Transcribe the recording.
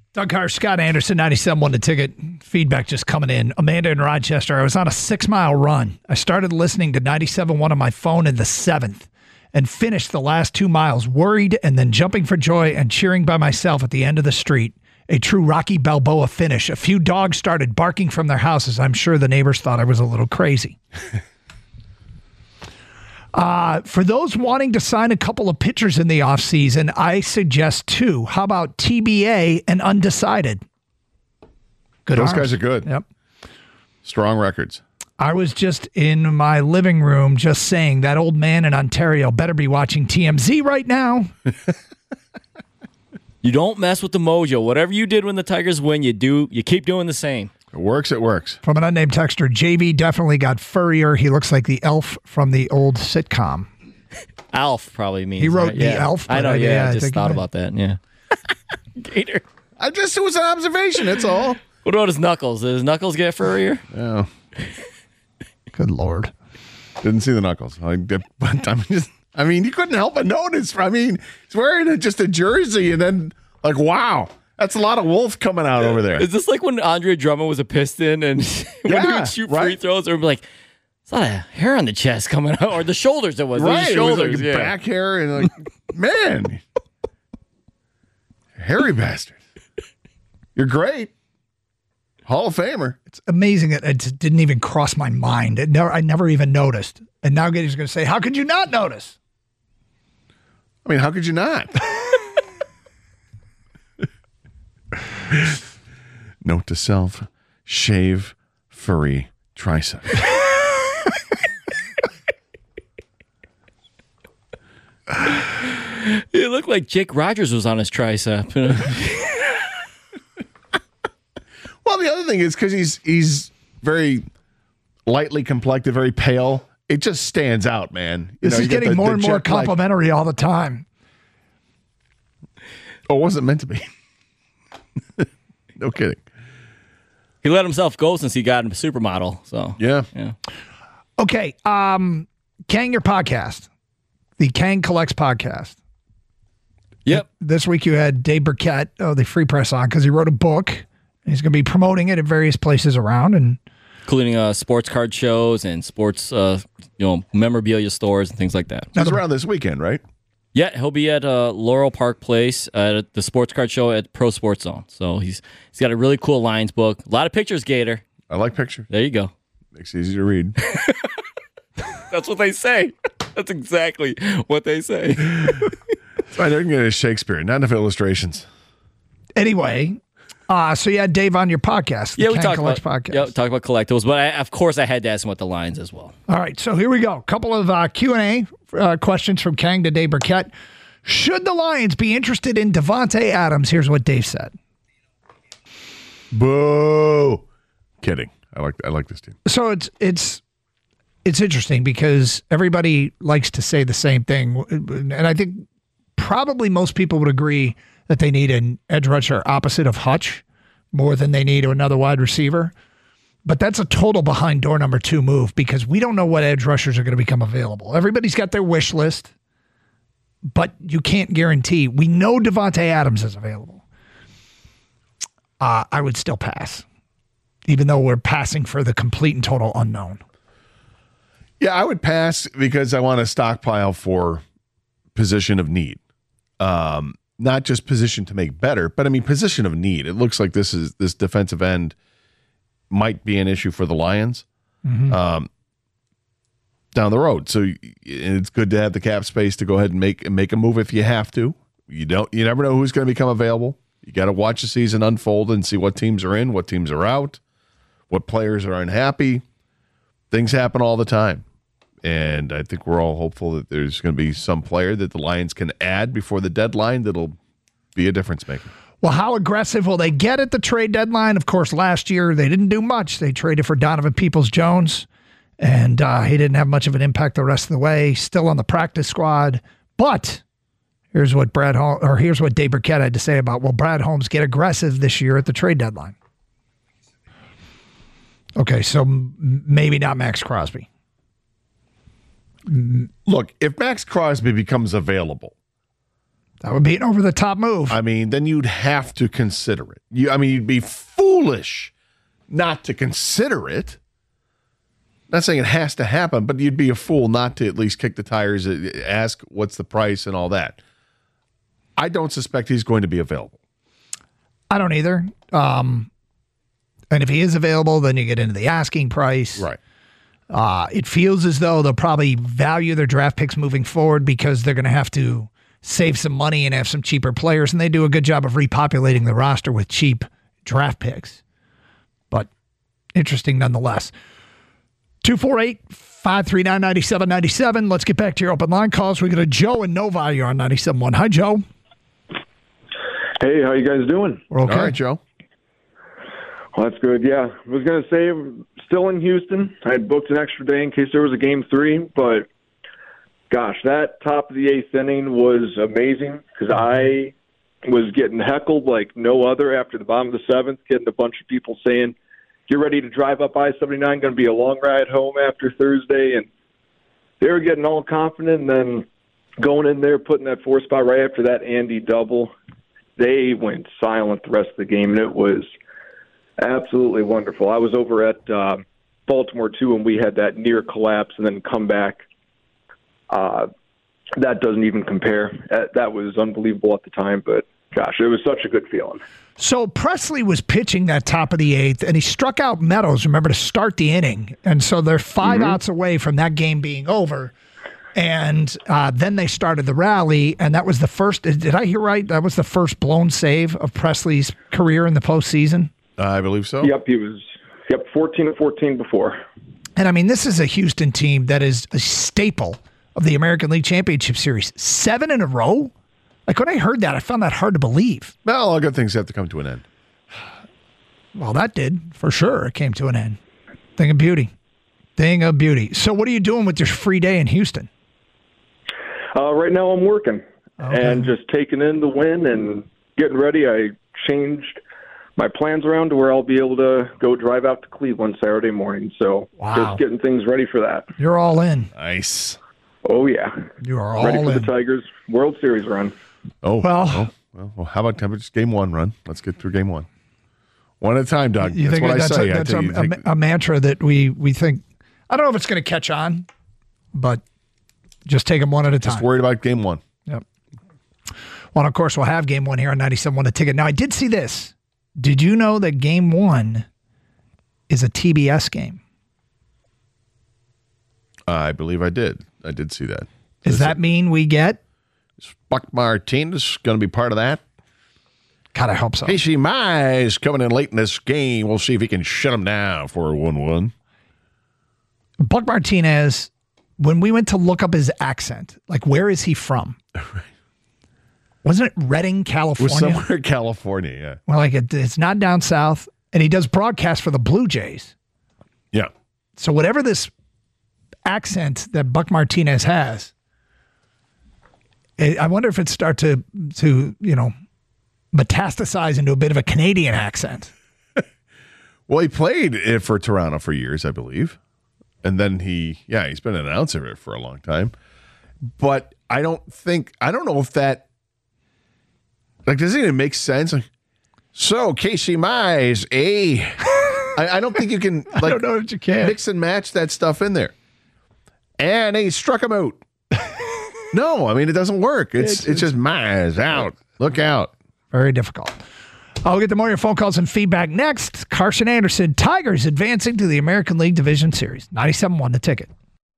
Doug Carr, Scott Anderson, 97.1 The Ticket. Feedback just coming in. Amanda in Rochester. I was on a 6-mile run. I started listening to 97.1 on my phone in the 7th and finished the last 2 miles worried and then jumping for joy and cheering by myself at the end of the street. A true Rocky Balboa finish. A few dogs started barking from their houses. I'm sure the neighbors thought I was a little crazy. For those wanting to sign a couple of pitchers in the offseason, I suggest 2. How about TBA and undecided? Good Those arms. guys are good. Yep. Strong records. I was just in my living room just saying that old man in Ontario better be watching TMZ right now. You don't mess with the mojo. Whatever you did when the Tigers win, you keep doing the same. It works, it works. From an unnamed texter, JV definitely got furrier. He looks like the elf from the old sitcom. Alf probably means. He wrote right? the Yeah. elf. I know, I I just think thought about that, yeah. Gator. It was an observation, that's all. What about his knuckles? Did his knuckles get furrier? Oh. Good Lord. Didn't see the knuckles. I mean, you couldn't help but notice. I mean, he's wearing just a jersey and then, like, wow. That's a lot of wolf coming out over there. Is this like when Andre Drummond was a Piston and when he would shoot free throws, or like, it's not a hair on the chest coming out, or the shoulders it was. Right, The shoulders, it was like back hair and like, man, hairy bastard. You're great. Hall of Famer. It's amazing that it didn't even cross my mind. I never even noticed. And now Gator's going to say, how could you not notice? I mean, how could you not? Note to self, shave furry tricep. It looked like Jake Rogers was on his tricep. Well, the other thing is because he's very lightly complected, very pale. It just stands out, man. This is getting more and more complimentary all the time. Oh, it wasn't meant to be. No kidding. He let himself go since he got a supermodel. So Yeah. Okay. Kang, your podcast. The Kang Collects podcast. Yep. This week you had Dave Burkett of the Free Press on because he wrote a book. He's going to be promoting it at various places around, and including sports card shows and sports, memorabilia stores and things like that. He's around this weekend, right? Yeah, he'll be at Laurel Park Place at the sports card show at Pro Sports Zone. So he's got a really cool Lions book. A lot of pictures, Gator. I like pictures. There you go. Makes it easy to read. That's what they say. That's exactly what they say. I didn't get a Shakespeare, not enough illustrations. Anyway, so you had Dave on your podcast. Yeah, we talked about podcast. Yeah, talk about collectibles, but of course I had to ask him about the Lions as well. All right, so here we go. A couple of Q&A questions from Kang to Dave Burkett. Should the Lions be interested in Davante Adams? Here's what Dave said. Boo! Kidding. I like this team. So it's interesting because everybody likes to say the same thing, and I think probably most people would agree that they need an edge rusher opposite of Hutch more than they need another wide receiver. But that's a total behind door number 2 move because we don't know what edge rushers are going to become available. Everybody's got their wish list, but you can't guarantee. We know Davante Adams is available. I would still pass, even though we're passing for the complete and total unknown. Yeah, I would pass because I want to stockpile for position of need. Not just position to make better, but I mean position of need. It looks like this defensive end might be an issue for the Lions down the road. So it's good to have the cap space to go ahead and make a move if you have to. You never know who's going to become available. You got to watch the season unfold and see what teams are in, what teams are out, what players are unhappy. Things happen all the time. And I think we're all hopeful that there's going to be some player that the Lions can add before the deadline that'll be a difference maker. Well, how aggressive will they get at the trade deadline? Of course, last year they didn't do much. They traded for Donovan Peoples-Jones, and he didn't have much of an impact the rest of the way. Still on the practice squad. But here's what Dave Burkett had to say about, will Brad Holmes get aggressive this year at the trade deadline? Okay, so maybe not Max Crosby. Look, if Max Crosby becomes available, That would be an over-the-top move. I mean, then you'd have to consider it. You'd be foolish not to consider it. Not saying it has to happen, but you'd be a fool not to at least kick the tires, ask what's the price and all that. I don't suspect he's going to be available. I don't either. And if he is available, then you get into the asking price. Right. It feels as though they'll probably value their draft picks moving forward because they're going to have to save some money and have some cheaper players, and they do a good job of repopulating the roster with cheap draft picks. But interesting nonetheless. 248-539-9797. Let's get back to your open line calls. We got a Joe and Novi. You're on 97.1. Hi, Joe. Hey, how you guys doing? We're okay. All right, Joe. Well, that's good. Yeah, I was going to say, I'm still in Houston. I had booked an extra day in case there was a Game 3, but gosh, that top of the 8th inning was amazing because I was getting heckled like no other after the bottom of the 7th, getting a bunch of people saying, "Get ready to drive up I-79, going to be a long ride home after Thursday," and they were getting all confident, and then going in there, putting that 4 spot right after that Andy double, they went silent the rest of the game, and it was absolutely wonderful. I was over at Baltimore, too, and we had that near collapse and then come back. That doesn't even compare. That was unbelievable at the time, but gosh, it was such a good feeling. So Presley was pitching that top of the 8th, and he struck out Meadows, remember, to start the inning. And so they're 5 outs away from that game being over. And then they started the rally, and that was the first. Did I hear right? That was the first blown save of Presley's career in the postseason? I believe so. Yep, he was 14-14 before. And, I mean, this is a Houston team that is a staple of the American League Championship Series. 7 in a row? Like, when I heard that, I found that hard to believe. Well, all good things have to come to an end. Well, that did, for sure. It came to an end. Thing of beauty. Thing of beauty. So what are you doing with your free day in Houston? Right now I'm working and just taking in the win and getting ready. I changed my plans around to where I'll be able to go drive out to Cleveland Saturday morning. So just getting things ready for that. You're all in. Nice. Oh, yeah. You are all ready for in. the Tigers World Series run. Oh, Well, how about just game 1 run? Let's get through game 1. One at a time, Doug. you That's think what that's I say. that's a mantra that we think. I don't know if it's going to catch on, but just take them one at a time. Just worried about game 1. Yep. Well, of course, we'll have game 1 here on 97.1 The Ticket. Now, I did see this. Did you know that game 1 is a TBS game? I believe I did. I did see that. Does that mean we get? Is Buck Martinez going to be part of that? God, I hope so. Casey Mize coming in late in this game. We'll see if he can shut him down for a 1-1. Buck Martinez, when we went to look up his accent, like, where is he from? Wasn't it Redding, California? Was somewhere in California, yeah. Well, like, it's not down south, and he does broadcast for the Blue Jays. Yeah. So whatever this accent that Buck Martinez has, I wonder if it start to metastasize into a bit of a Canadian accent. Well, he played it for Toronto for years, I believe. And then he's been an announcer for a long time. But I don't know if that, like, does it even make sense? Like, so, Casey Mize, I don't think you can, like, I don't know if you can. Mix and match that stuff in there. And he struck him out. No, I mean, it doesn't work. It's just Mize out. Look out. Very difficult. I'll get to more of your phone calls and feedback next. Carson Anderson, Tigers advancing to the American League Division Series. 97.1 The Ticket.